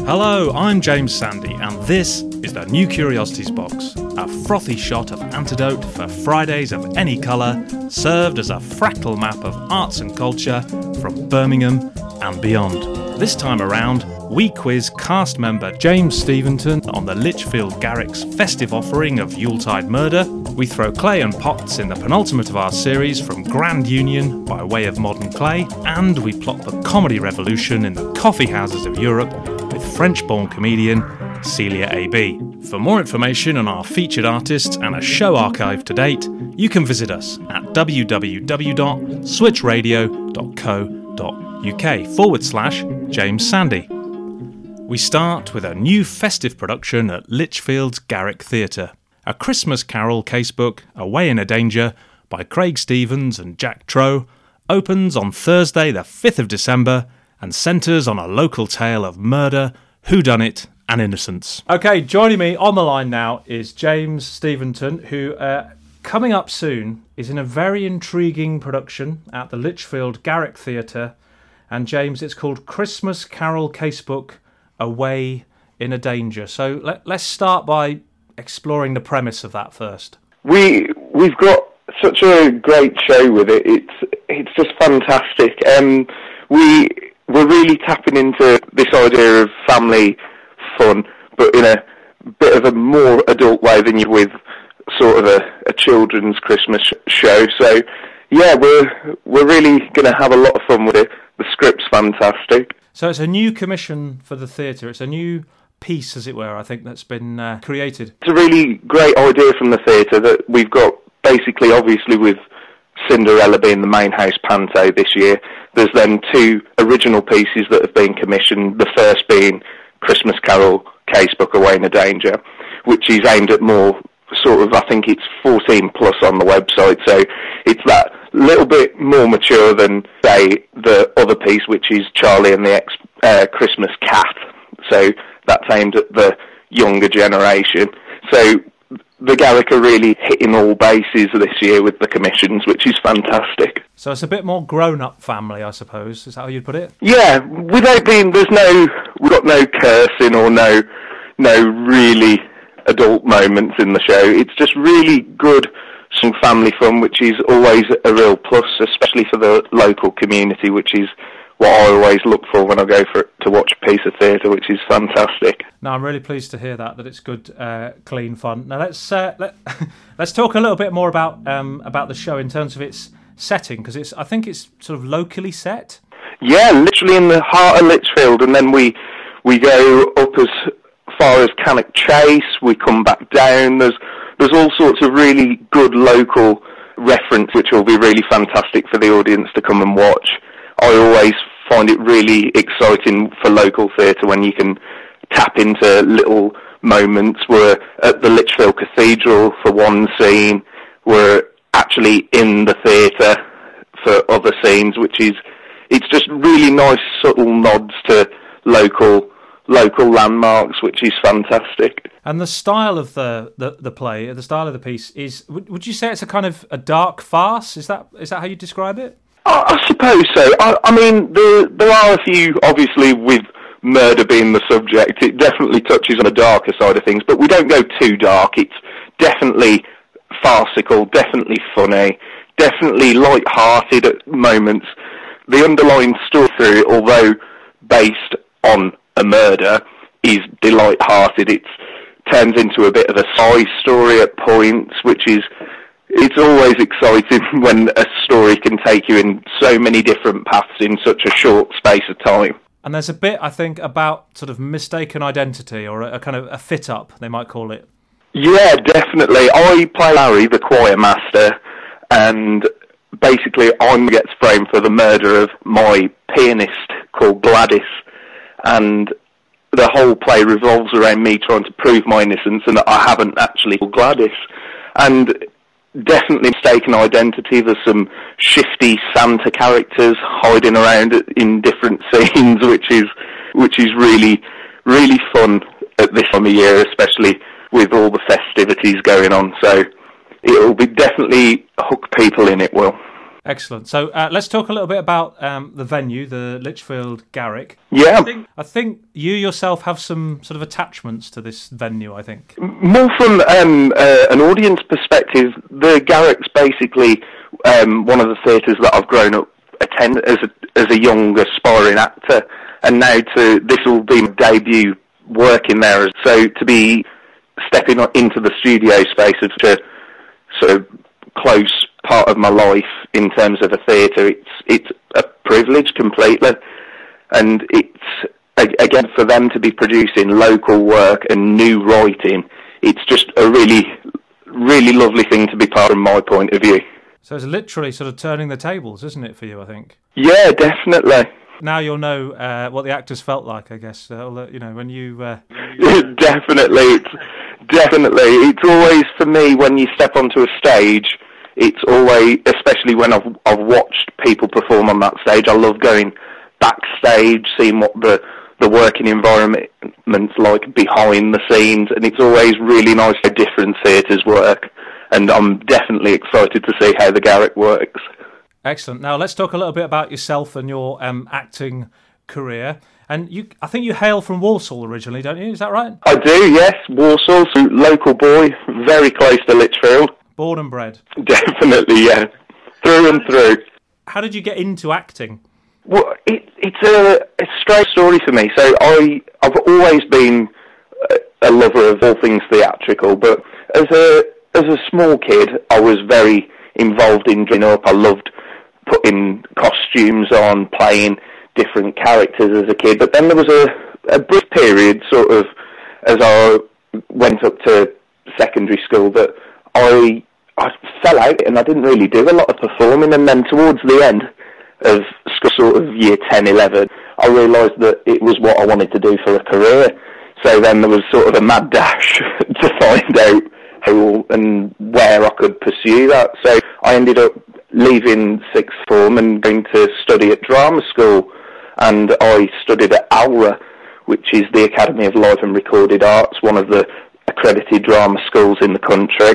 Hello, I'm James Sandy, and this is the New Curiosities Box, a frothy shot of antidote for Fridays of any colour, served as a fractal map of arts and culture from Birmingham and beyond. This time around, we quiz cast member James Steventon on the Lichfield Garrick's festive offering of Yuletide Murder. We throw clay and pots in the penultimate of our series from Grand Union by way of modern clay, and we plot the comedy revolution in the coffee houses of Europe with French-born comedian Celia A.B. For more information on our featured artists and a show archive to date, you can visit us at www.switchradio.co.uk/James Sandy. We start with a new festive production at Lichfield's Garrick Theatre, A Christmas Carol casebook, Away in a Danger, by Craig Stevens and Jack Trow, opens on Thursday the 5th of December and centres on a local tale of murder, whodunit and innocence. OK, joining me on the line now is James Steventon, who, coming up soon, is in a very intriguing production at the Lichfield Garrick Theatre. And James, it's called Christmas Carol Casebook, Away in a Danger. So let's start by exploring the premise of that first. We've got such a great show with it. It's just fantastic. We're really tapping into this idea of family fun, but in a bit of a more adult way than you with sort of a children's Christmas show. So yeah, we're really going to have a lot of fun with it. The script's fantastic. So it's a new commission for the theatre. It's a new piece, as it were, I think, that's been created. It's a really great idea from the theatre that we've got, basically, obviously, with Cinderella being the main house panto this year. There's then two original pieces that have been commissioned, the first being Christmas Carol Casebook, Away in a Danger, which is aimed at more sort of, I think it's 14 plus on the website, so it's that little bit more mature than, say, the other piece, which is Charlie and the Christmas Cat. So that's aimed at the younger generation. So the Garrick are really hitting all bases this year with the commissions, which is fantastic. So it's a bit more grown-up family, I suppose. Is that how you'd put it? Yeah, without being, we've got no cursing or no really adult moments in the show. It's just really good, some family fun, which is always a real plus, especially for the local community, which is what I always look for when I go to watch a piece of theatre, which is fantastic. No, I'm really pleased to hear that it's good, clean fun. Now let's talk a little bit more about the show in terms of its setting, because I think it's sort of locally set. Yeah, literally in the heart of Lichfield, and then we go up as far as Cannock Chase. We come back down. There's all sorts of really good local reference, which will be really fantastic for the audience to come and watch. I always find it really exciting for local theatre when you can tap into little moments. We're at the Lichfield Cathedral for one scene. We're actually in the theatre for other scenes, it's just really nice subtle nods to local landmarks, which is fantastic. And the style of the play, the style of the piece is, would you say it's a kind of a dark farce? Is that how you describe it? I suppose so. I mean, there are a few, obviously, with murder being the subject, it definitely touches on the darker side of things, but we don't go too dark. It's definitely farcical, definitely funny, definitely light-hearted at moments. The underlying story through it, although based on a murder, is light-hearted. It turns into a bit of a side story at points, it's always exciting when a story can take you in so many different paths in such a short space of time. And there's a bit, I think, about sort of mistaken identity, or a kind of a fit-up, they might call it. Yeah, definitely. I play Larry, the choir master, and basically I'm gets framed for the murder of my pianist called Gladys, and the whole play revolves around me trying to prove my innocence and that I haven't actually killed Gladys. And definitely mistaken identity. There's some shifty Santa characters hiding around in different scenes, which is really, really fun at this time of year, especially with all the festivities going on. So it'll be definitely hook people in, it will. Excellent. So let's talk a little bit about the venue, the Lichfield Garrick. Yeah. I think you yourself have some sort of attachments to this venue, I think. More from an audience perspective, the Garrick's basically one of the theatres that I've grown up attend as a young aspiring actor, and now this will be my debut work in there. So to be stepping into the studio space of such a sort of close part of my life in terms of a theatre, it's a privilege completely, and it's again for them to be producing local work and new writing. It's just a really, really lovely thing to be part of, my point of view. So it's literally sort of turning the tables, isn't it, for you, I think? Yeah, definitely. Now you'll know what the actors felt like, I guess. When you... Definitely. It's always, for me, when you step onto a stage, it's always, especially when I've watched people perform on that stage, I love going backstage, seeing what the working environment's like behind the scenes, and it's always really nice how different theatres work, and I'm definitely excited to see how the Garrick works. Excellent. Now let's talk a little bit about yourself and your acting career. And I think you hail from Walsall originally, don't you? Is that right? I do, yes. Walsall, local boy, very close to Lichfield. Born and bred. Definitely, yeah. Through and through. How did you get into acting? Well, it's a strange story for me. So I've always been a lover of all things theatrical, but as a small kid, I was very involved in dressing up. I loved putting costumes on, playing different characters as a kid. But then there was a brief period, sort of, as I went up to secondary school, that I fell out and I didn't really do a lot of performing. And then towards the end of sort of year 10, 11, I realised that it was what I wanted to do for a career. So then there was sort of a mad dash to find out how and where I could pursue that. So I ended up leaving sixth form and going to study at drama school. And I studied at ALRA, which is the Academy of Live and Recorded Arts, one of the accredited drama schools in the country.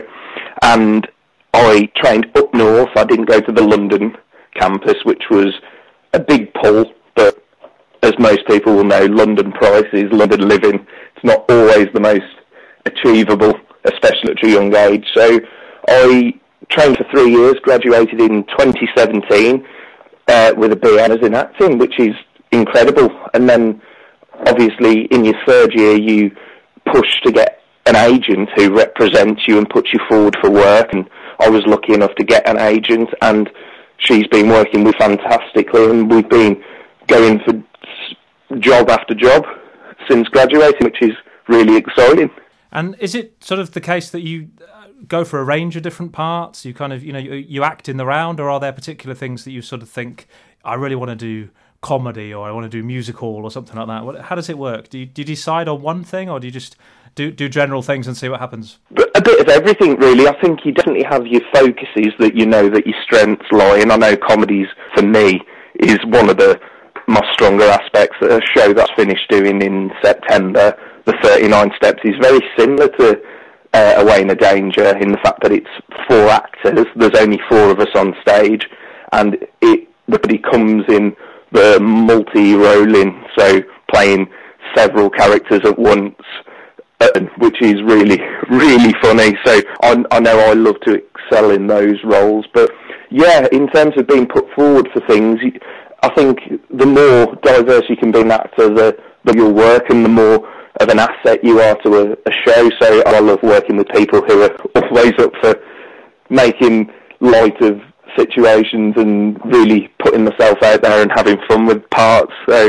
And I trained up north. I didn't go to the London campus, which was a big pull, but as most people will know, London prices, London living, it's not always the most achievable, especially at a young age. So I trained for 3 years, graduated in 2017 with a BA in acting, which is incredible. And then obviously in your third year you push to get an agent who represents you and puts you forward for work, and I was lucky enough to get an agent, and she's been working with fantastically, and we've been going for job after job since graduating, which is really exciting. And is it sort of the case that you go for a range of different parts? You kind of, you act in the round, or are there particular things that you sort of think, I really want to do comedy, or I want to do musical or something like that? How does it work? Do you decide on one thing, or do you just do general things and see what happens? A bit of everything, really. I think you definitely have your focuses that you know that your strengths lie in. I know comedies, for me, is one of my stronger aspects. A show that's finished doing in September, The 39 Steps, is very similar to Away in a Danger in the fact that it's 4 actors. There's only 4 of us on stage, and everybody comes in the multi-rolling, so playing several characters at once, which is really, really funny. So I know I love to excel in those roles. But yeah, in terms of being put forward for things, I think the more diverse you can be an actor, the your work, and the more of an asset you are to a show. So I love working with people who are always up for making light of situations and really putting themselves out there and having fun with parts. So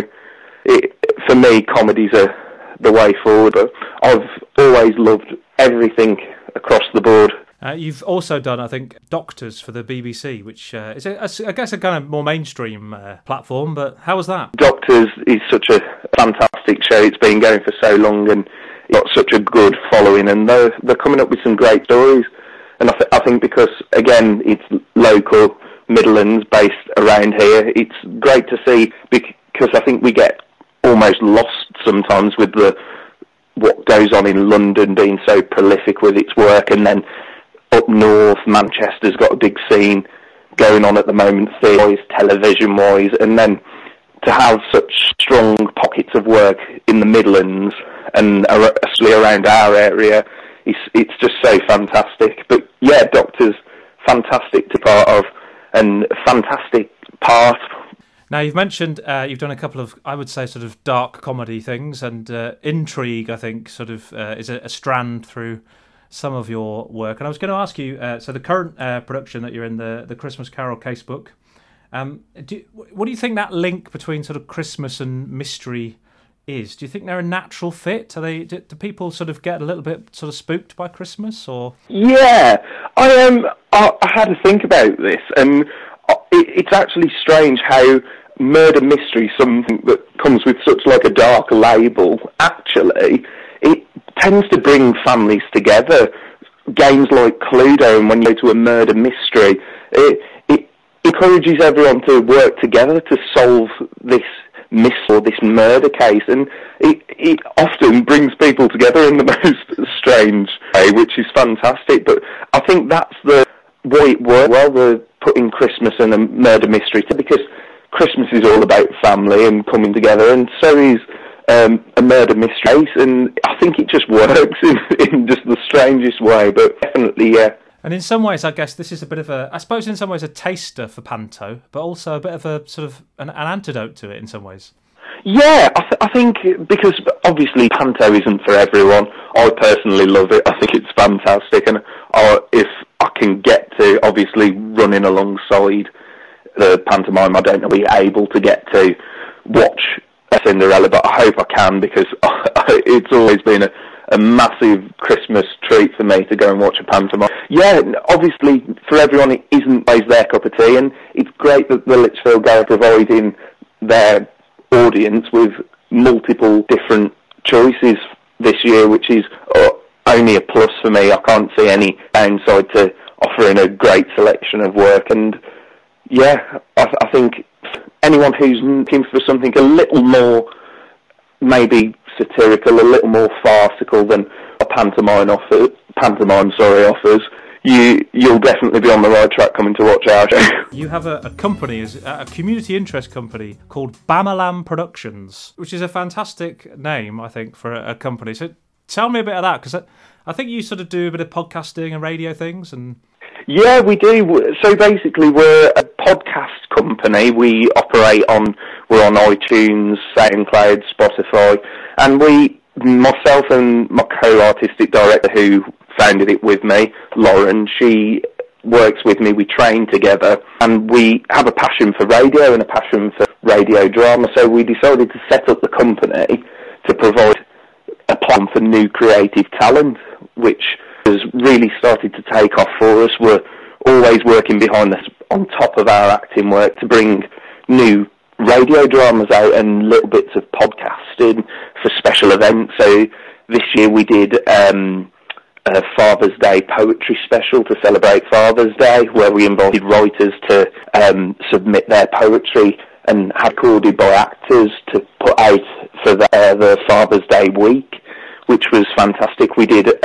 for me, comedies are the way forward. But I've always loved everything across the board. You've also done, I think, Doctors for the BBC, which is, I guess, a kind of more mainstream platform, but how was that? Doctors is such a fantastic show. It's been going for so long and got such a good following, and they're coming up with some great stories. And I think because, again, it's local, Midlands, based around here, it's great to see, because I think we get almost lost sometimes with what goes on in London being so prolific with its work, and then up north, Manchester's got a big scene, going on at the moment, theatre-wise, television-wise, and then to have such strong pockets of work in the Midlands and especially around our area, it's just so fantastic. But yeah, Doctor's fantastic to be part of, and a fantastic part. Now, you've mentioned you've done a couple of, I would say, sort of dark comedy things, and intrigue, I think, sort of is a strand through some of your work. And I was going to ask you, so the current production that you're in, the Christmas Carol Casebook, what do you think that link between sort of Christmas and mystery is? Do you think they're a natural fit? Do people sort of get a little bit sort of spooked by Christmas, or? Yeah, I had to think about this, and it's actually strange how murder mystery, something that comes with such like a dark label, actually, it tends to bring families together. Games like Cluedo, and when you go to a murder mystery, it encourages everyone to work together to solve this or this murder case, and it often brings people together in the most strange way, which is fantastic. But I think that's the way it works well, the putting Christmas and a murder mystery, because Christmas is all about family and coming together, and so is a murder mystery, and I think it just works in just the strangest way, but definitely, yeah. And in some ways, I guess this is a bit of a, I suppose in some ways a taster for Panto, but also a bit of a sort of an antidote to it in some ways. Yeah, I think because obviously Panto isn't for everyone. I personally love it. I think it's fantastic, and if I can get to obviously running alongside the pantomime, I don't know, be able to get to watch Cinderella, but I hope I can, because it's always been a massive Christmas treat for me to go and watch a pantomime. Yeah, obviously for everyone it isn't always their cup of tea, and it's great that the Lichfield Gala are providing their audience with multiple different choices this year, which is only a plus for me. I can't see any downside to offering a great selection of work, and yeah, I think anyone who's looking for something a little more maybe satirical, a little more farcical than a pantomime offers, you'll definitely be on the right track coming to watch our show. You have a company, a community interest company called Bamalam Productions, which is a fantastic name, I think, for a company. So tell me a bit of that, because I think you sort of do a bit of podcasting and radio things. And yeah, we do. So basically, we're a podcast company. We're on iTunes, SoundCloud, Spotify, and myself and my co-artistic director who founded it with me, Lauren, she works with me, we train together, and we have a passion for radio and a passion for radio drama, so we decided to set up the company to provide a platform for new creative talent, which has really started to take off for us. We're always working behind this, on top of our acting work, to bring new radio dramas out and little bits of podcasting for special events. So this year we did a Father's Day poetry special to celebrate Father's Day, where we invited writers to submit their poetry and had recorded by actors to put out for the Father's Day week, which was fantastic. We did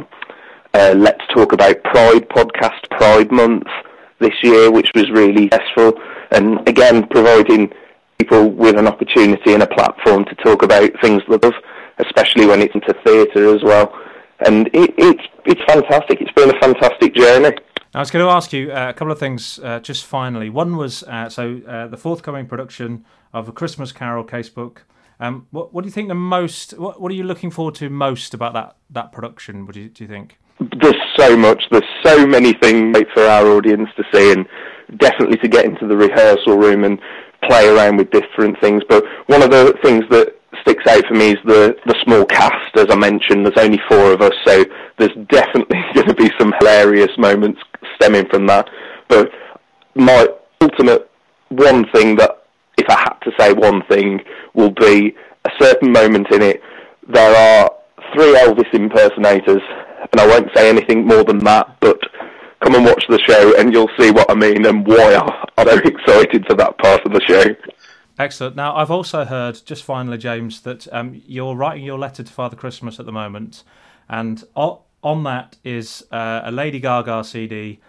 Let's Talk About Pride podcast, Pride Month this year, which was really successful, and again providing people with an opportunity and a platform to talk about things they love, especially when it's into theatre as well. And it's fantastic. It's been a fantastic journey. I was going to ask you a couple of things just finally. One was the forthcoming production of A Christmas Carol Casebook. What do you think the most? What are you looking forward to most about that production? Do you think? There's so much. There's so many things for our audience to see, and definitely to get into the rehearsal room and play around with different things. But one of the things that sticks out for me is the small cast. As I mentioned, there's only 4 of us, so there's definitely going to be some hilarious moments stemming from that. But my ultimate one thing that, if I had to say one thing, will be a certain moment in it. There are 3 Elvis impersonators, and I won't say anything more than that, but come and watch the show and you'll see what I mean and why I'm so excited for that part of the show. Excellent. Now, I've also heard, just finally, James, that you're writing your letter to Father Christmas at the moment, and on that is a Lady Gaga CD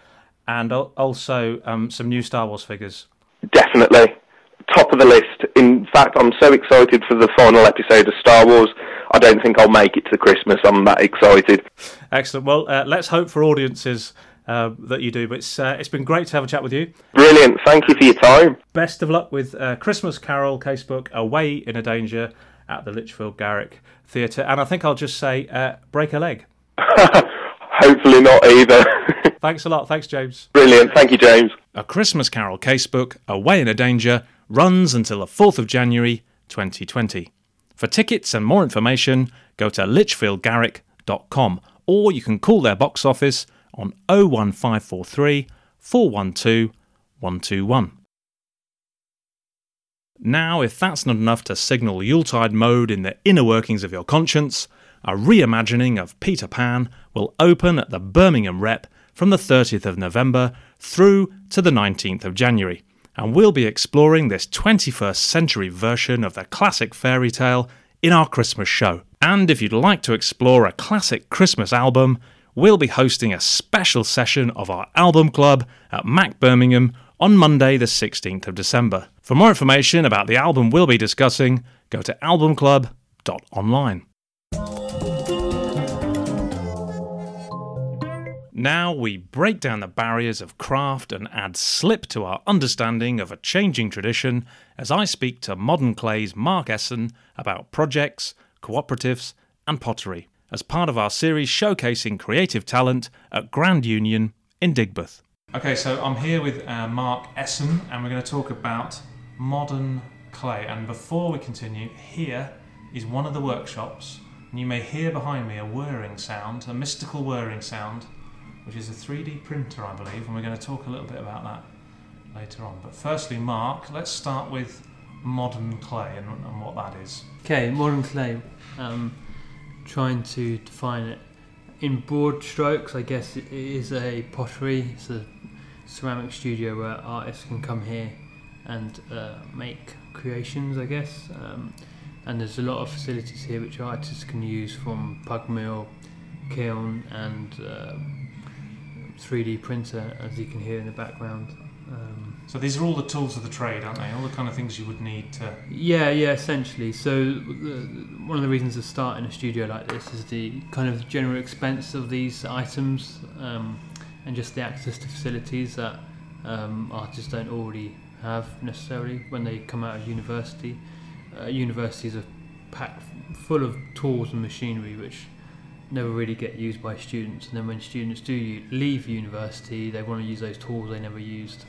and also some new Star Wars figures. Definitely. Top of the list. In fact, I'm so excited for the final episode of Star Wars. I don't think I'll make it to Christmas. I'm that excited. Excellent. Well, let's hope for audiences that you do. But it's been great to have a chat with you. Brilliant. Thank you for your time. Best of luck with Christmas Carol Casebook, Away in a Danger, at the Lichfield Garrick Theatre. And I think I'll just say, break a leg. Hopefully not either. Thanks a lot. Thanks, James. Brilliant. Thank you, James. A Christmas Carol Casebook, Away in a Danger, runs until the 4th of January 2020. For tickets and more information, go to lichfieldgarrick.com, or you can call their box office on 01543 412 121. Now, if that's not enough to signal Yuletide mode in the inner workings of your conscience, a reimagining of Peter Pan will open at the Birmingham Rep from the 30th of November through to the 19th of January, and we'll be exploring this 21st century version of the classic fairy tale in our Christmas show. And if you'd like to explore a classic Christmas album, we'll be hosting a special session of our album club at Mac Birmingham on Monday the 16th of December. For more information about the album we'll be discussing, go to albumclub.online. Now we break down the barriers of craft and add slip to our understanding of a changing tradition as I speak to Modern Clay's Mark Essen about projects, cooperatives and pottery as part of our series showcasing creative talent at Grand Union in Digbeth. Okay, so I'm here with Mark Essen and we're going to talk about Modern Clay. And before we continue, here is one of the workshops, and you may hear behind me a whirring sound, a mystical whirring sound, which is a 3D printer, I believe, and we're going to talk a little bit about that later on. But firstly, Mark, let's start with Modern Clay and what that is. Okay, Modern Clay, trying to define it in broad strokes, I guess it is a pottery. It's a ceramic studio where artists can come here and make creations, I guess. And there's a lot of facilities here which artists can use, from pug mill, kiln and 3D printer, as you can hear in the background. So these are all the tools of the trade, aren't they? All the kind of things you would need to... Yeah, essentially. So one of the reasons to start in a studio like this is the kind of general expense of these items, and just the access to facilities that artists don't already have necessarily when they come out of university. Universities are packed full of tools and machinery which never really get used by students, and then when students do leave university, they want to use those tools they never used.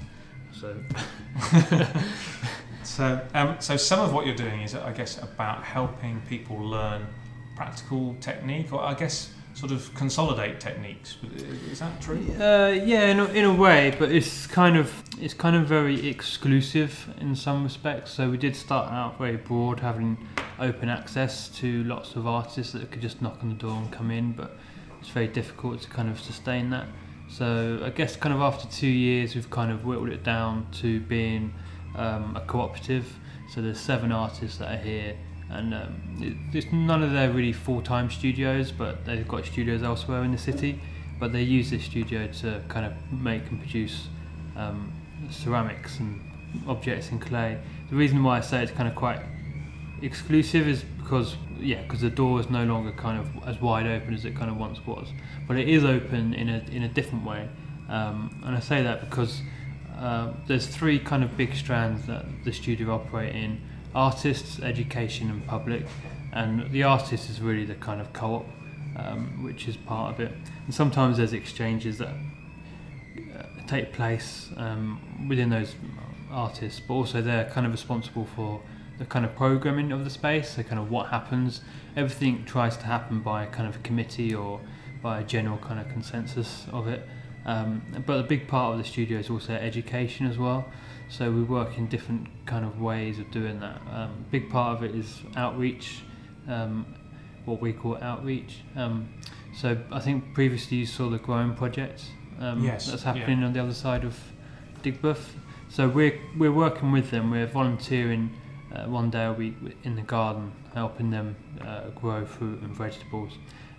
So some of what you're doing is, I guess, about helping people learn practical technique, or I guess sort of consolidate techniques. Is that true? Yeah, in a way, but it's kind of very exclusive in some respects. So we did start out very broad, having open access to lots of artists that could just knock on the door and come in, but it's very difficult to kind of sustain that. So I guess kind of after 2 years we've kind of whittled it down to being a cooperative. So there's 7 artists that are here, and it's none of their really full-time studios, but they've got studios elsewhere in the city, but they use this studio to kind of make and produce ceramics and objects in clay. The reason why I say it's kind of quite exclusive is because the door is no longer kind of as wide open as it kind of once was, but it is open in a different way, and I say that because there's 3 kind of big strands that the studio operate in: artists, education and public. And the artist is really the kind of co-op, which is part of it, and sometimes there's exchanges that take place within those artists, but also they're kind of responsible for the kind of programming of the space, so kind of what happens. Everything tries to happen by a kind of committee or by a general kind of consensus of it. But a big part of the studio is also education as well. So we work in different kind of ways of doing that. Big part of it is outreach, what we call outreach. So I think previously you saw the Growing Project. Yes, that's happening on the other side of Digbeth. So we're working with them. We're volunteering 1 day a week in the garden, helping them grow fruit and vegetables.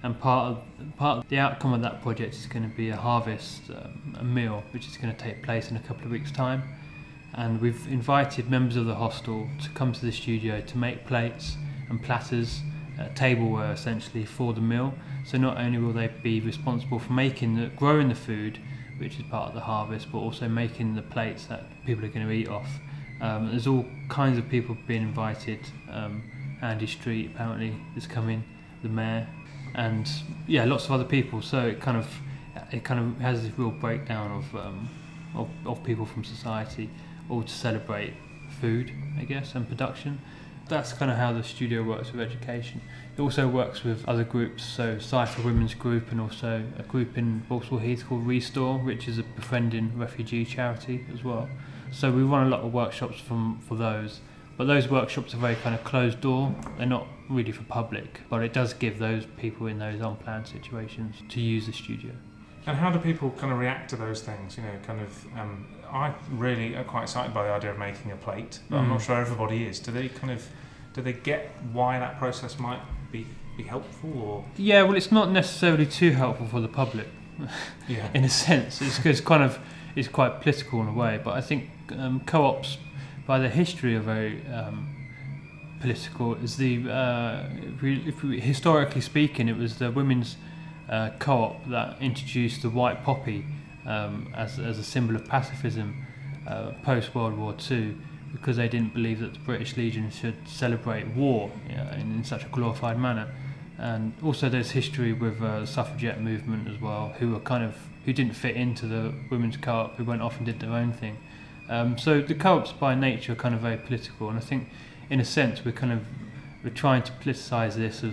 And part of the outcome of that project is going to be a harvest, a meal, which is going to take place in a couple of weeks' time. And we've invited members of the hostel to come to the studio to make plates and platters, tableware essentially, for the meal. So not only will they be responsible for growing the food, which is part of the harvest, but also making the plates that people are going to eat off. There's all kinds of people being invited. Andy Street apparently is coming, the mayor, and lots of other people. So it kind of has this real breakdown of people from society, all to celebrate food, I guess, and production. That's kind of how the studio works with education. It also works with other groups, so Cypher Women's Group, and also a group in Vauxhall Heath called Restore, which is a befriending refugee charity as well. So we run a lot of workshops for those. But those workshops are very kind of closed door. They're not really for public, but it does give those people in those unplanned situations to use the studio. And how do people kind of react to those things? I really are quite excited by the idea of making a plate, but I'm not sure everybody is. Do they get why that process might be helpful? Or? Yeah, well, it's not necessarily too helpful for the public, in a sense. It's quite political in a way, but I think co-ops, by their history, are very political. Historically speaking, it was the women's co-op that introduced the white poppy as a symbol of pacifism post World War II, because they didn't believe that the British Legion should celebrate war in such a glorified manner. And also there's history with the suffragette movement as well, who didn't fit into the women's co-op, who went off and did their own thing. So the co-ops by nature are kind of very political, and I think in a sense we're trying to politicise this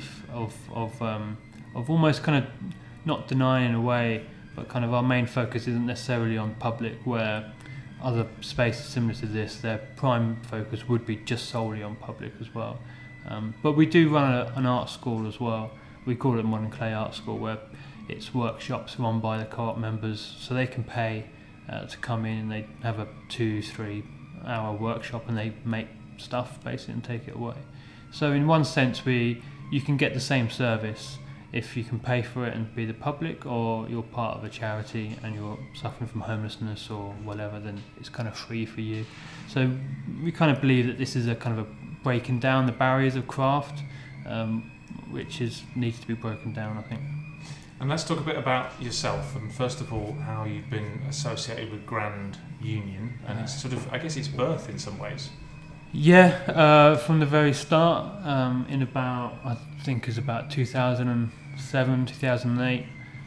of almost kind of not denying in a way, but kind of our main focus isn't necessarily on public, where other spaces similar to this, their prime focus would be just solely on public as well. But we do run an art school as well. We call it Modern Clay Art School, where it's workshops run by the co-op members, so they can pay to come in, and they have a 2-3 hour workshop, and they make stuff basically and take it away. So in one sense you can get the same service if you can pay for it and be the public, or you're part of a charity and you're suffering from homelessness or whatever, then it's kind of free for you. So we kind of believe that this is a kind of a breaking down the barriers of craft, which needs to be broken down, I think. And let's talk a bit about yourself, and first of all, how you've been associated with Grand Union, and it's sort of, I guess, its birth in some ways. Yeah, from the very start, in about, I think it was about 2007, 2008,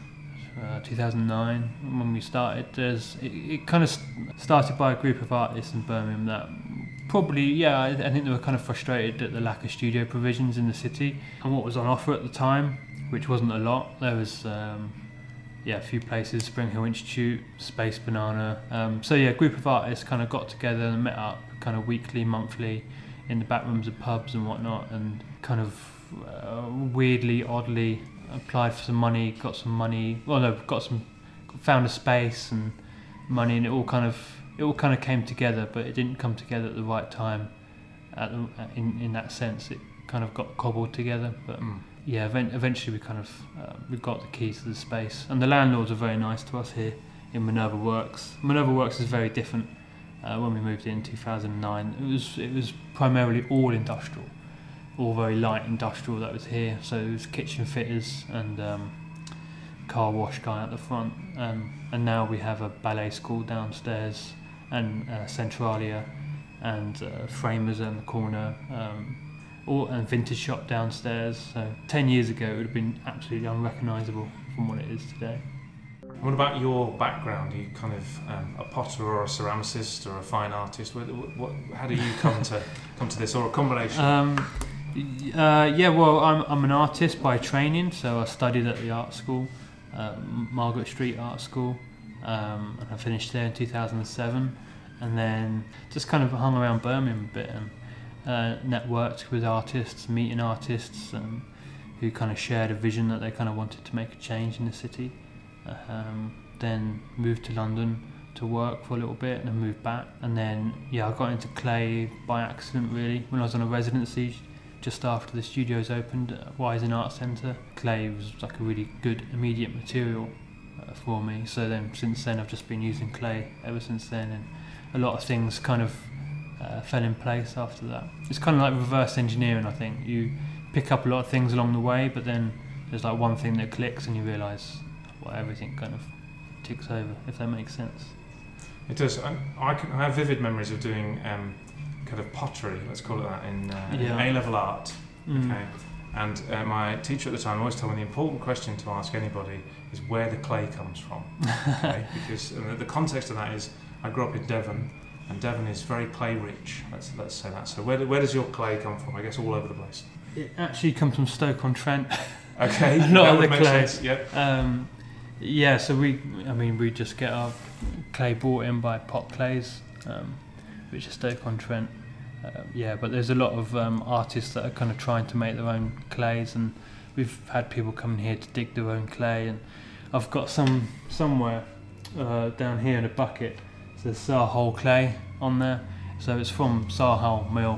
2009, when we started. It kind of started by a group of artists in Birmingham that probably, I think they were kind of frustrated at the lack of studio provisions in the city and what was on offer at the time, which wasn't a lot. There was a few places, Spring Hill Institute, Space Banana. A group of artists kind of got together and met up kind of weekly, monthly, in the back rooms of pubs and whatnot, and kind of weirdly, oddly applied for some money, found a space and money, and it all kind of came together, but it didn't come together at the right time. In that sense, it kind of got cobbled together, but. Eventually we got the keys to the space, and the landlords are very nice to us here in Minerva Works. Minerva Works is very different. When we moved in 2009, it was primarily all industrial, all very light industrial that was here. So it was kitchen fitters and car wash guy at the front, and now we have a ballet school downstairs and Centralia and framers in the corner. And vintage shop downstairs. So 10 years ago it would have been absolutely unrecognisable from what it is today. What about your background? Are you kind of a potter or a ceramicist or a fine artist? How do you come to this, or a combination? I'm an artist by training, so I studied at the art school, Margaret Street Art School, and I finished there in 2007, and then just kind of hung around Birmingham a bit and networked with artists, meeting artists who kind of shared a vision that they kind of wanted to make a change in the city. Then moved to London to work for a little bit and then moved back. And then I got into clay by accident really when I was on a residency just after the studios opened at Wisen Art Centre. Clay was like a really good immediate material for me. So then, since then, I've just been using clay ever since then, and a lot of things kind of fell in place after that. It's kind of like reverse engineering, I think. You pick up a lot of things along the way, but then there's like one thing that clicks and you realise everything kind of ticks over, if that makes sense. It does. I have vivid memories of doing kind of pottery, let's call it that, in A-level art. Okay. And my teacher at the time always told me the important question to ask anybody is where the clay comes from. Okay? Because the context of that is I grew up in Devon, and Devon is very clay rich. Let's say that. So where does your clay come from? I guess all over the place. It actually comes from Stoke-on-Trent. Okay, a lot of the clay. Yep. So we just get our clay brought in by Pot Clays, which is Stoke-on-Trent. But there's a lot of artists that are kind of trying to make their own clays, and we've had people coming here to dig their own clay. And I've got some somewhere down here in a bucket. There's Sarhull clay on there, so it's from Sarhull Mill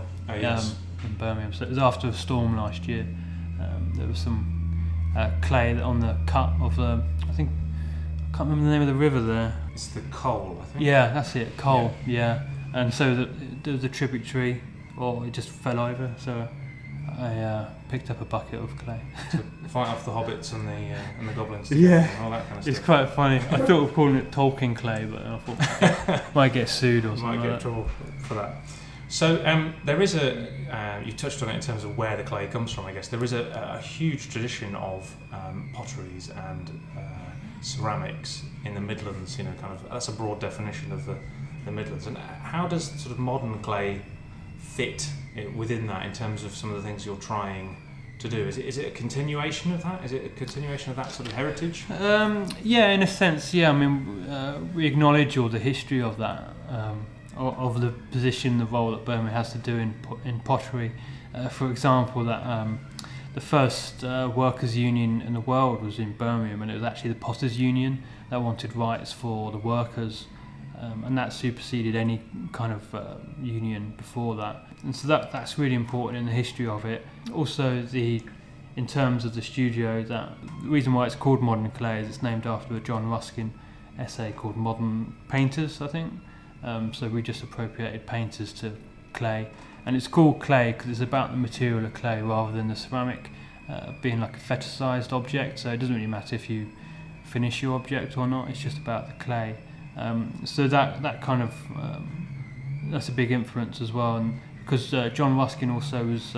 in Birmingham. So it was after a storm last year. There was some clay on the cut of the, I can't remember the name of the river there. It's the Cole, I think. Yeah, that's it, Cole. Yeah. And so there was a tributary, or it just fell over. So I picked up a bucket of clay to fight off the hobbits and the goblins. Yeah, and all that kind of it's stuff. quite funny. I thought of calling it Tolkien clay, but I thought might get sued or something. Might get in trouble for that. So there is you touched on it in terms of where the clay comes from. I guess there is a huge tradition of potteries and ceramics in the Midlands. Kind of that's a broad definition of the Midlands. And how does sort of modern clay fit within that in terms of some of the things you're trying to do? Is it a continuation of that? Is it a continuation of that sort of heritage? In a sense, yeah. I mean, we acknowledge all the history of that, of the position, the role that Birmingham has to do in pottery. For example, that the first workers' union in the world was in Birmingham, and it was actually the Potters' Union that wanted rights for the workers. And that superseded any kind of union before that, and so that's really important in the history of it. Also, in terms of the studio, the reason why it's called Modern Clay is it's named after a John Ruskin essay called Modern Painters, I think. So we just appropriated painters to clay, and it's called clay because it's about the material of clay rather than the ceramic being like a fetishized object. So it doesn't really matter if you finish your object or not; it's just about the clay. So that kind of that's a big influence as well, and because John Ruskin also was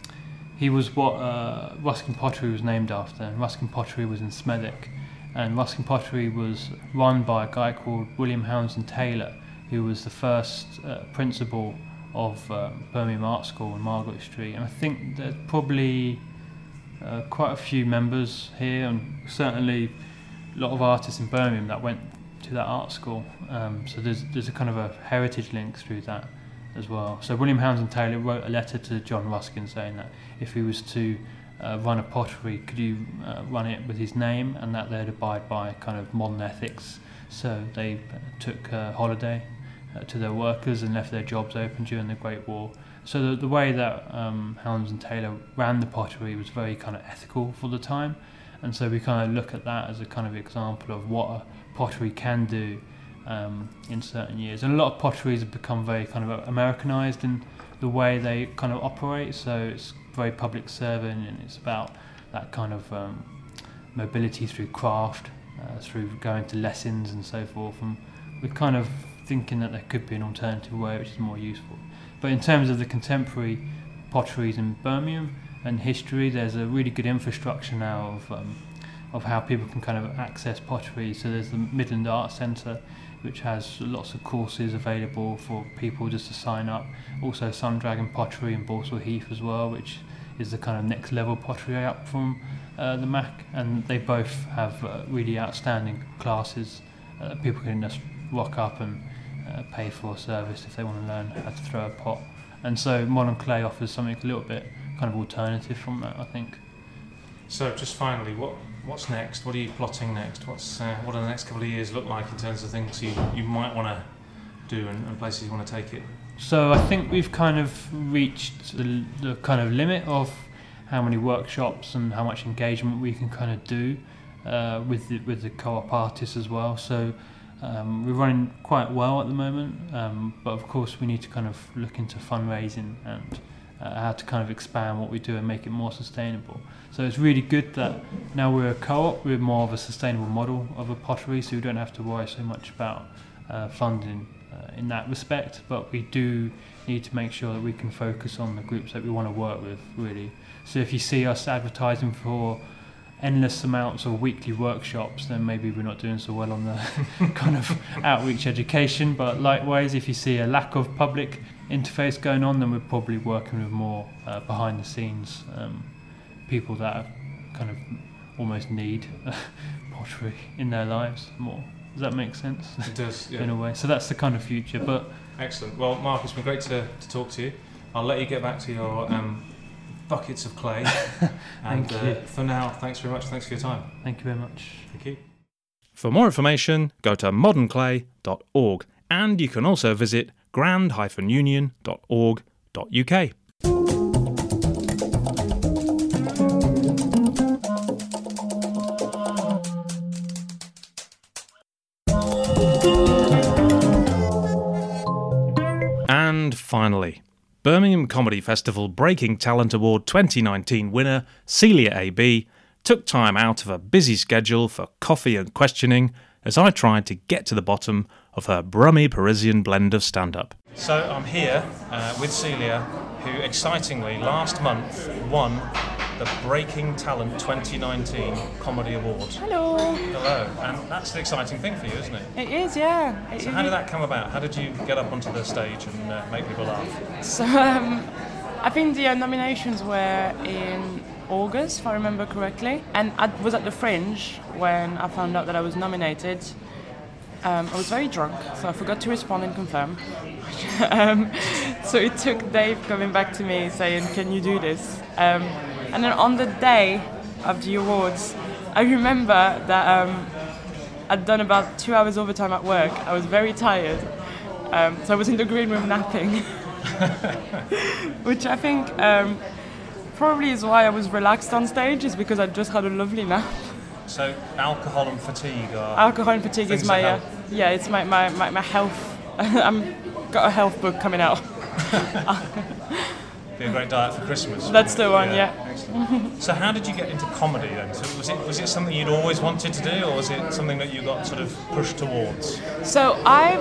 he was what Ruskin Pottery was named after, and Ruskin Pottery was in Smethwick, and Ruskin Pottery was run by a guy called William Hounsden Taylor, who was the first principal of Birmingham Art School in Margaret Street, and I think there's probably quite a few members here, and certainly a lot of artists in Birmingham that went to that art school, so there's a kind of a heritage link through that as well. So William Hounsden Taylor wrote a letter to John Ruskin saying that if he was to run a pottery, could you run it with his name, and that they'd abide by kind of modern ethics. So they took a holiday to their workers and left their jobs open during the Great War. So the way that Hounsden Taylor ran the pottery was very kind of ethical for the time, and so we kind of look at that as a kind of example of what a pottery can do in certain years. And a lot of potteries have become very kind of Americanized in the way they kind of operate, so it's very public serving, and it's about that kind of mobility through craft, through going to lessons and so forth, and we're kind of thinking that there could be an alternative way which is more useful. But in terms of the contemporary potteries in Birmingham and history, there's a really good infrastructure now of how people can kind of access pottery. So there's the Midland Art Centre, which has lots of courses available for people just to sign up. Also Sundragon Pottery in Balsall Heath as well, which is the kind of next level pottery up from the MAC, and they both have really outstanding classes. People can just rock up and pay for a service if they want to learn how to throw a pot. And so Modern Clay offers something a little bit kind of alternative from that, I think. So just finally, what's next? What are you plotting next? What do the next couple of years look like in terms of things you might want to do and places you want to take it? So I think we've kind of reached the kind of limit of how many workshops and how much engagement we can kind of do with the co-op artists as well. So we're running quite well at the moment, but of course we need to kind of look into fundraising and how to kind of expand what we do and make it more sustainable. So it's really good that now we're a co-op, we're more of a sustainable model of a pottery, so we don't have to worry so much about funding in that respect, but we do need to make sure that we can focus on the groups that we want to work with, really. So if you see us advertising for endless amounts of weekly workshops, then maybe we're not doing so well on the kind of outreach education, but likewise, if you see a lack of public interface going on, then we're probably working with more behind the scenes people that kind of almost need pottery in their lives more. Does that make sense? It does, yeah. In a way. So that's the kind of future. But excellent. Well, Mark, it's been great to talk to you. I'll let you get back to your buckets of clay. And for now, thanks very much. Thanks for your time. Thank you very much. Thank you. For more information, go to modernclay.org, and you can also visit grand-union.org.uk. And finally, Birmingham Comedy Festival Breaking Talent Award 2019 winner Celia AB took time out of a busy schedule for coffee and questioning as I tried to get to the bottom of her Brummie Parisian blend of stand-up. So I'm here with Celia, who excitingly last month won the Breaking Talent 2019 Comedy Award. Hello. Hello, and that's the exciting thing for you, isn't it? It is, yeah. So how did that come about? How did you get up onto the stage and make people laugh? So I think the nominations were in August, if I remember correctly, and I was at the Fringe when I found out that I was nominated. I was very drunk, so I forgot to respond and confirm. So it took Dave coming back to me saying, "Can you do this?" And then on the day of the awards, I remember that I'd done about 2 hours overtime at work. I was very tired, so I was in the green room napping, which I think probably is why I was relaxed on stage, is because I just had a lovely nap. So alcohol and fatigue are... Alcohol and fatigue is my, it's my health. I've got a health book coming out. Be a great diet for Christmas. That's the one, yeah. Excellent. So how did you get into comedy then? So was it something you'd always wanted to do, or was it something that you got sort of pushed towards? So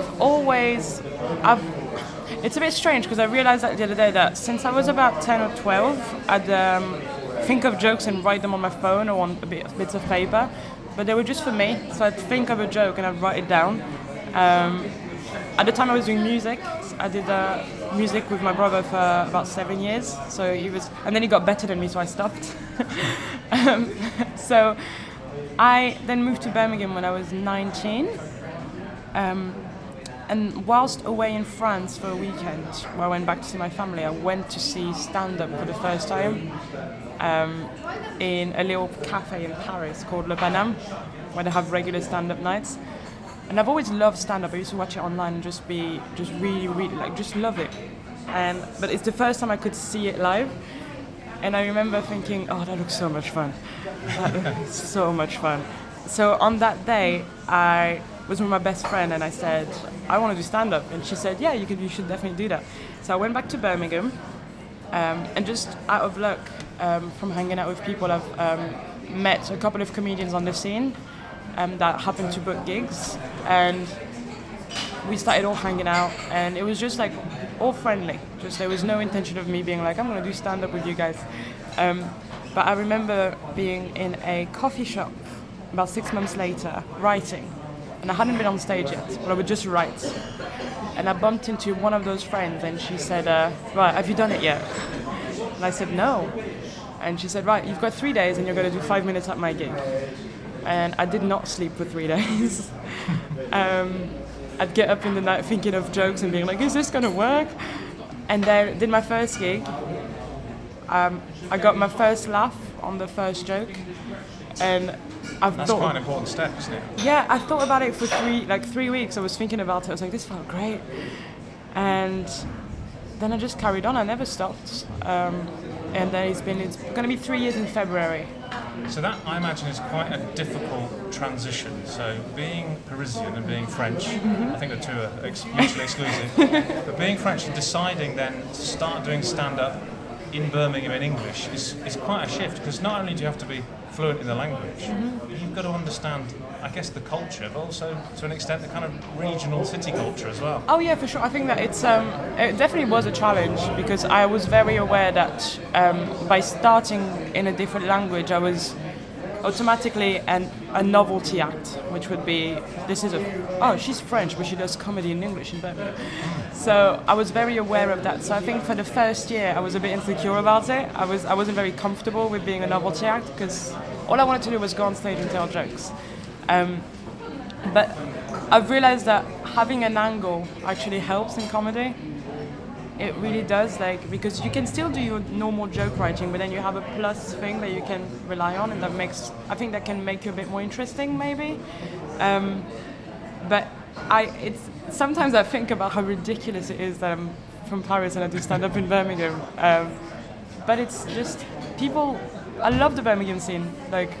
it's a bit strange because I realised that the other day that since I was about 10 or 12, I'd think of jokes and write them on my phone or on bits of paper, but they were just for me. So I'd think of a joke and I'd write it down. At the time I was doing music. I did music with my brother for about 7 years. So and then he got better than me, so I stopped. So I then moved to Birmingham when I was 19. And whilst away in France for a weekend, where I went back to see my family, I went to see stand-up for the first time in a little cafe in Paris called Le Paname, where they have regular stand-up nights. And I've always loved stand-up. I used to watch it online and just love it. But it's the first time I could see it live. And I remember thinking, oh, that looks so much fun. That looks so much fun. So on that day, I was with my best friend and I said, I want to do stand-up. And she said, yeah, you should definitely do that. So I went back to Birmingham and just out of luck from hanging out with people, I've met a couple of comedians on the scene that happened to book gigs. And we started all hanging out and it was just like all friendly. Just there was no intention of me being like, I'm going to do stand-up with you guys. But I remember being in a coffee shop about 6 months later, writing. And I hadn't been on stage yet, but I would just write. And I bumped into one of those friends and she said, right, have you done it yet? And I said, no. And she said, right, you've got 3 days and you're going to do 5 minutes at my gig. And I did not sleep for 3 days. I'd get up in the night thinking of jokes and being like, is this going to work? And then did my first gig. I got my first laugh on the first joke. And that's quite an important step, isn't it? Yeah, I thought about it for 3 weeks. I was thinking about it. I was like, this felt great. And then I just carried on. I never stopped. And then it's going to be 3 years in February. So that, I imagine, is quite a difficult transition. So being Parisian and being French, I think the two are mutually exclusive, but being French and deciding then to start doing stand-up in Birmingham in English is quite a shift, because not only do you have to be fluent in the language, you've got to understand, I guess, the culture, but also, to an extent, the kind of regional city culture as well. Oh yeah, for sure. I think that it definitely was a challenge, because I was very aware that by starting in a different language, I was automatically a novelty act, which would be, she's French, but she does comedy in English in Birmingham. So I was very aware of that. So I think for the first year, I was a bit insecure about it. I wasn't very comfortable with being a novelty act, because all I wanted to do was go on stage and tell jokes. But I've realized that having an angle actually helps in comedy. It really does, because you can still do your normal joke writing, but then you have a plus thing that you can rely on, and I think that can make you a bit more interesting, maybe. But sometimes I think about how ridiculous it is that I'm from Paris and I do stand up in Birmingham. But it's just I love the Birmingham scene. Like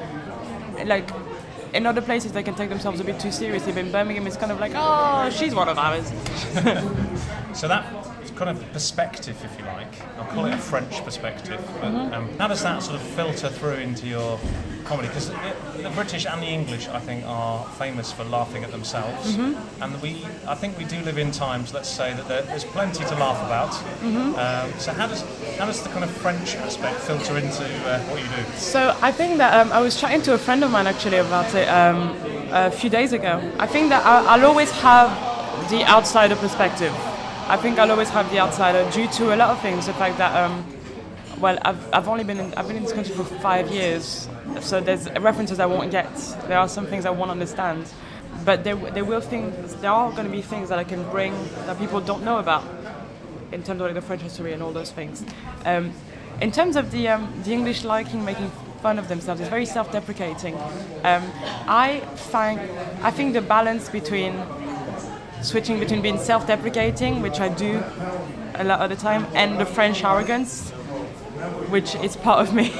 in other places they can take themselves a bit too seriously, but in Birmingham it's kind of like, oh, she's one of ours. So that kind of perspective, if you like, I'll call it a French perspective, but how does that sort of filter through into your comedy? Because the British and the English, I think, are famous for laughing at themselves, and I think we do live in times, let's say, that there's plenty to laugh about. So how does the kind of French aspect filter into what you do? So I think that I was chatting to a friend of mine actually about it a few days ago. I think that I'll always have the outsider perspective. I think I'll always have the outsider due to a lot of things. The fact that, I've been in this country for 5 years, so there's references I won't get. There are some things I won't understand, but there are going to be things that I can bring that people don't know about, in terms of the French history and all those things. In terms of the English making fun of themselves, it's very self-deprecating. I think the balance switching between being self-deprecating, which I do a lot of the time, and the French arrogance, which is part of me.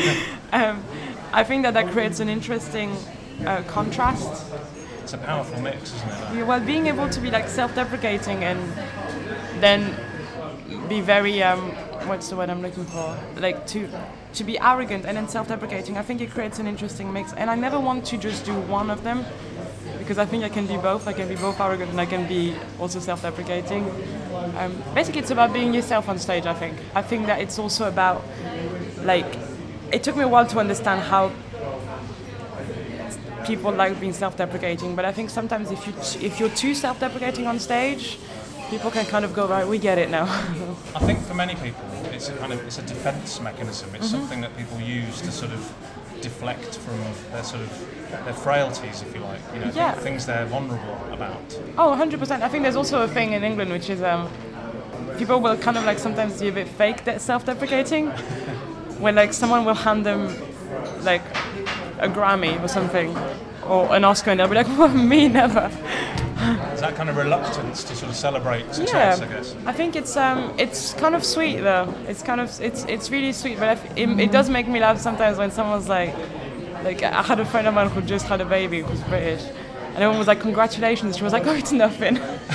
I think that creates an interesting contrast. It's a powerful mix, isn't it? Yeah, well, being able to be like self-deprecating and then be very what's the word I'm looking for? Like to be arrogant and then self-deprecating. I think it creates an interesting mix, and I never want to just do one of them, because I think I can do both. I can be both arrogant and I can be also self-deprecating. Basically, it's about being yourself on stage, I think. I think that it's also about, it took me a while to understand how people like being self-deprecating, but I think sometimes if you're too self-deprecating on stage, people can kind of go, right, we get it now. I think for many people, it's a defense mechanism. It's something that people use to sort of deflect from their frailties, if you like, things they're vulnerable about. Oh, 100%. I think there's also a thing in England which is people will kind of sometimes be a bit fake, self-deprecating, when someone will hand them a Grammy or something, or an Oscar, and they'll be like, well, me never. Is that kind of reluctance to sort of celebrate success, I guess? I think it's kind of sweet though. It's really sweet, but it does make me laugh sometimes when someone's like I had a friend of mine who just had a baby who was British, and everyone was like, congratulations. She was like, oh, it's nothing.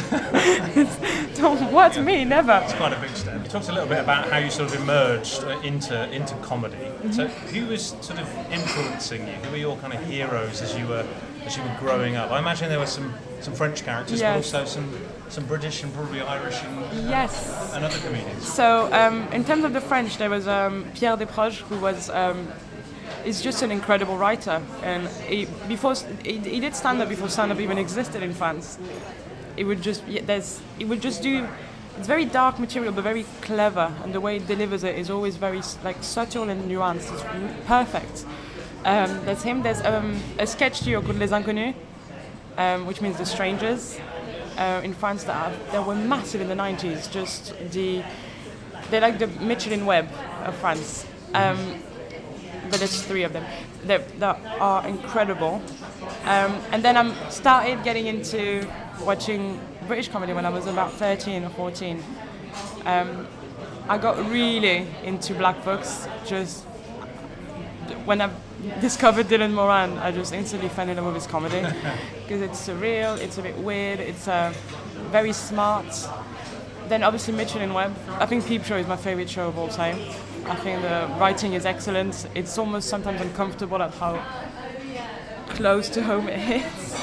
What, me? Never. It's quite a big step. You talked a little bit about how you sort of emerged into comedy. So who was sort of influencing you? Who were your kind of heroes as you were growing up? I imagine there were some French characters, yes, but also some British and probably Irish and other comedians. So in terms of the French, there was Pierre Desproges, who was is just an incredible writer, and he did stand-up before stand-up even existed in France. It would just do. It's very dark material, but very clever, and the way it delivers it is always very subtle and nuanced. It's perfect. There's him. There's a sketch duo called Les Inconnus, which means the strangers, in France that were massive in the 90s. They're like the Michelin Web of France. But there's 3 of them that are incredible. And then I started getting into watching British comedy when I was about 13 or 14. I got really into black books just when I discovered Dylan Moran. I just instantly fell in love with his comedy because it's surreal, it's a bit weird, it's very smart. Then obviously Mitchell and Webb. I think Peep Show is my favorite show of all time. I think the writing is excellent. It's almost sometimes uncomfortable at how close to home it is.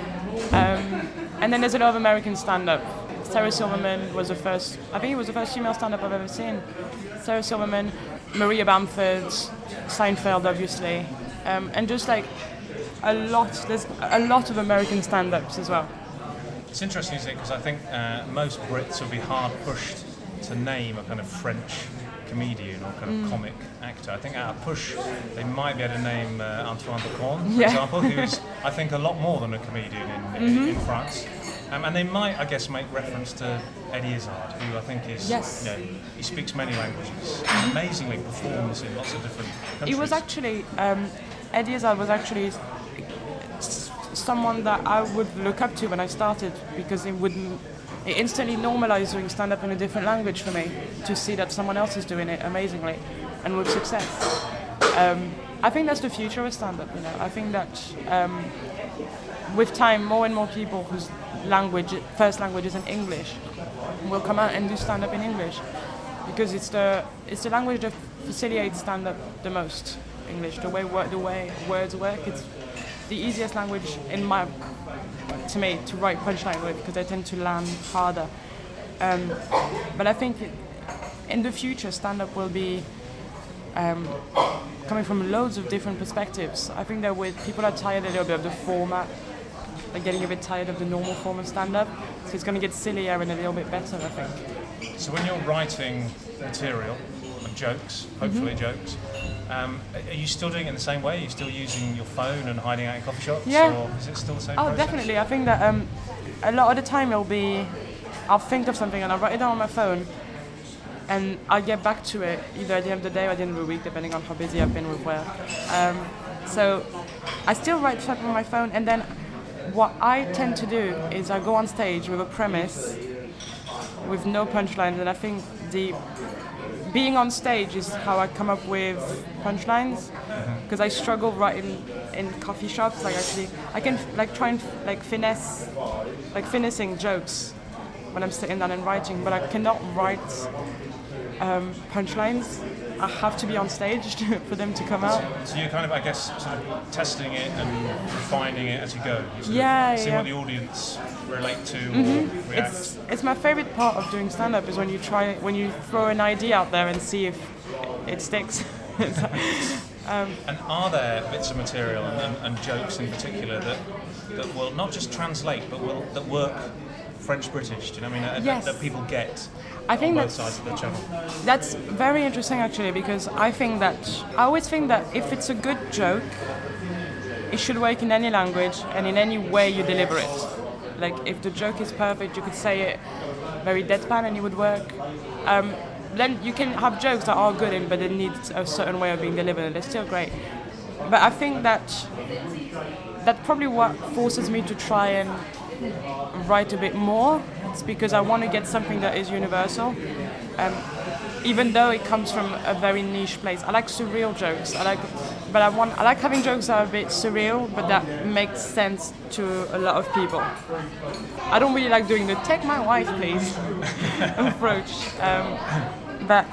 And then there's a lot of American stand-up. Sarah Silverman was the first, I think it was the first female stand-up I've ever seen. Sarah Silverman, Maria Bamford, Seinfeld obviously, and just like there's a lot of American stand-ups as well. It's interesting, isn't it? Because I think most Brits would be hard pushed to name a kind of French comedian or kind of comic actor. I think at a push they might be able to name Antoine de Caunes, for example, who's I think a lot more than a comedian in France. And they might, I guess, make reference to Eddie Izzard, who I think is, he speaks many languages, amazingly performs in lots of different countries. It was actually, Eddie Izzard was actually someone that I would look up to when I started, because it instantly normalized doing stand-up in a different language for me, to see that someone else is doing it amazingly and with success. I think that's the future of stand-up, I think that with time, more and more people whose first language isn't English will come out and do stand-up in English, because it's the language that facilitates stand-up the most. English, the way words work, it's the easiest language to me to write punchline with, because they tend to land harder. But I think in the future, stand-up will be coming from loads of different perspectives. I think that people are tired a little bit of the format, like getting a bit tired of the normal form of stand-up, so it's going to get sillier and a little bit better, I think. So when you're writing material and jokes, hopefully jokes, are you still doing it in the same way? Are you still using your phone and hiding out in coffee shops? Yeah. Or is it still the same Oh, process? definitely. I think that a lot of the time I'll think of something and I'll write it down on my phone, and I'll get back to it either at the end of the day or at the end of the week, depending on how busy I've been with work. So I still write stuff on my phone, and then what I tend to do is I go on stage with a premise with no punchlines, and I think being on stage is how I come up with punchlines, because I struggle writing in coffee shops. Like I can try and finessing jokes when I'm sitting down and writing, but I cannot write punchlines. I have to be on stage for them to come out. So you're kind of, I guess, sort of testing it and refining it as you go. You sort of see what the audience relate to or react. It's my favorite part of doing stand-up is when you throw an idea out there and see if it sticks. And are there bits of material and jokes in particular that will not just translate, but that work French-British? Do you know what I mean? Yes. That people get. I think on both sides of the channel. That's very interesting, actually, because I always think that if it's a good joke, it should work in any language and in any way you deliver it. Like, if the joke is perfect, you could say it very deadpan and it would work. Then you can have jokes that are good, but they need a certain way of being delivered, and they're still great. But I think that's probably what forces me to try and write a bit more. It's because I want to get something that is universal, even though it comes from a very niche place. I like surreal jokes. I like having jokes that are a bit surreal, but that makes sense to a lot of people. I don't really like doing the "take my wife, please" approach, but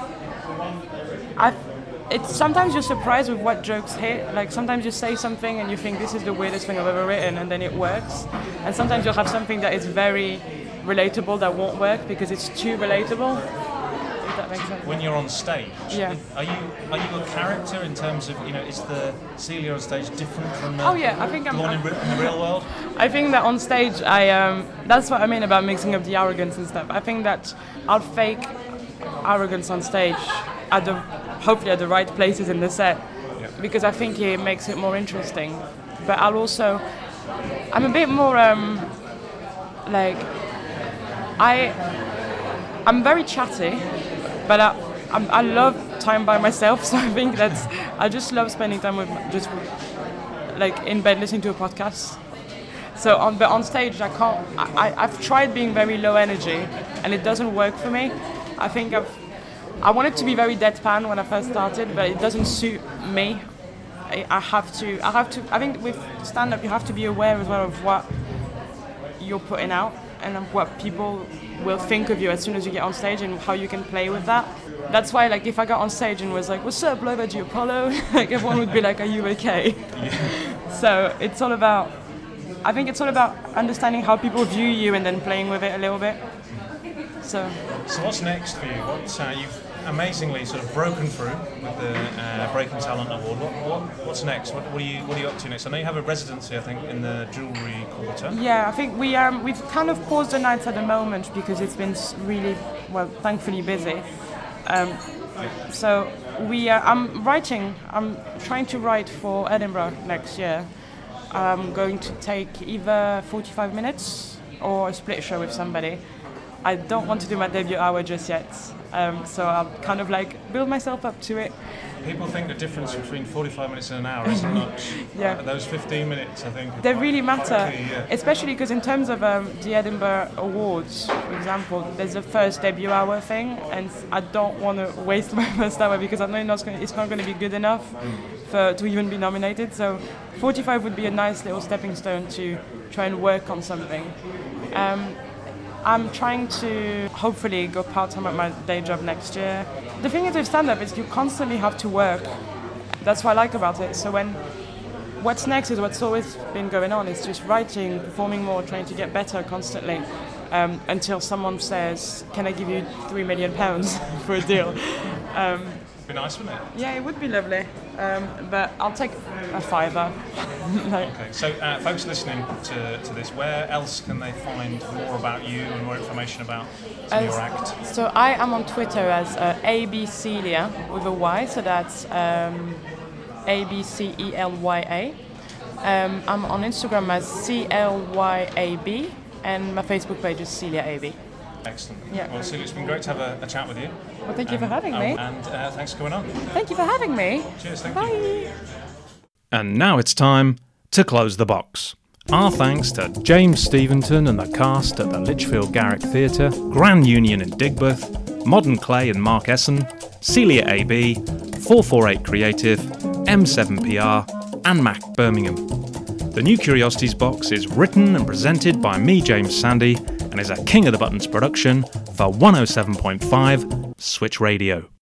it's sometimes you're surprised with what jokes hit. Like sometimes you say something and you think this is the weirdest thing I've ever written, and then it works. And sometimes you'll have something that is very relatable that won't work because it's too relatable. If that makes sense. When you're on stage, are you a character in terms of, is the Celia on stage different from the one in the real world? I think that on stage, that's what I mean about mixing up the arrogance and stuff. I think that I'll fake arrogance on stage hopefully at the right places in the set, because I think it makes it more interesting. But I'm a bit more I'm very chatty, but I love time by myself. So I think I just love spending time with just like in bed listening to a podcast. So on stage I can't. I've tried being very low energy, and it doesn't work for me. I think I wanted to be very deadpan when I first started, but it doesn't suit me. I think with stand-up you have to be aware as well of what you're putting out and what people will think of you as soon as you get on stage and how you can play with that. That's why, like, if I got on stage and was like, "What's up, Love Edgy Apollo?" like, everyone would be like, "Are you okay?" So it's all about understanding how people view you and then playing with it a little bit. So what's next for you? You've amazingly sort of broken through with the Breaking Talent Award. What's next? What are you up to next? I know you have a residency, I think, in the Jewellery Quarter. Yeah, I think we've kind of paused the nights at the moment because it's been really, well, thankfully busy. So I'm trying to write for Edinburgh next year. I'm going to take either 45 minutes or a split show with somebody. I don't want to do my debut hour just yet, so I'll kind of like build myself up to it. People think the difference between 45 minutes and an hour isn't much. Yeah. Those 15 minutes, I think, they really matter, key, yeah. Especially because in terms of the Edinburgh Awards, for example, there's a first debut hour thing, and I don't want to waste my first hour because I know it's not going to be good enough to even be nominated. So 45 would be a nice little stepping stone to try and work on something. I'm trying to hopefully go part-time at my day job next year. The thing is with stand-up is you constantly have to work. That's what I like about it. So what's next is what's always been going on. It's just writing, performing more, trying to get better constantly until someone says, "Can I give you £3 million for a deal?" It'd be nice, wouldn't it? Yeah, it would be lovely. But I'll take a £5. Okay, so folks listening to this, where else can they find more about you and more information about your act? So I am on Twitter as ABCelia with a Y, so that's ABCELYA. I'm on Instagram as CLYAB, and my Facebook page is Celia AB. Excellent. Yeah. Well, Celia, it's been great to have a chat with you. Well, thank you for having me. And thanks for coming on. Thank you for having me. Cheers, thank Bye. you. And now it's time to close the box. Our thanks to James Steventon and the cast at the Lichfield Garrick Theatre, Grand Union in Digbeth, Modern Clay and Mark Essen, Celia AB, 448 Creative, M7PR, and Mac Birmingham. The New Curiosities box is written and presented by me, James Sandy, and is a King of the Buttons production for 107.5 Switch Radio.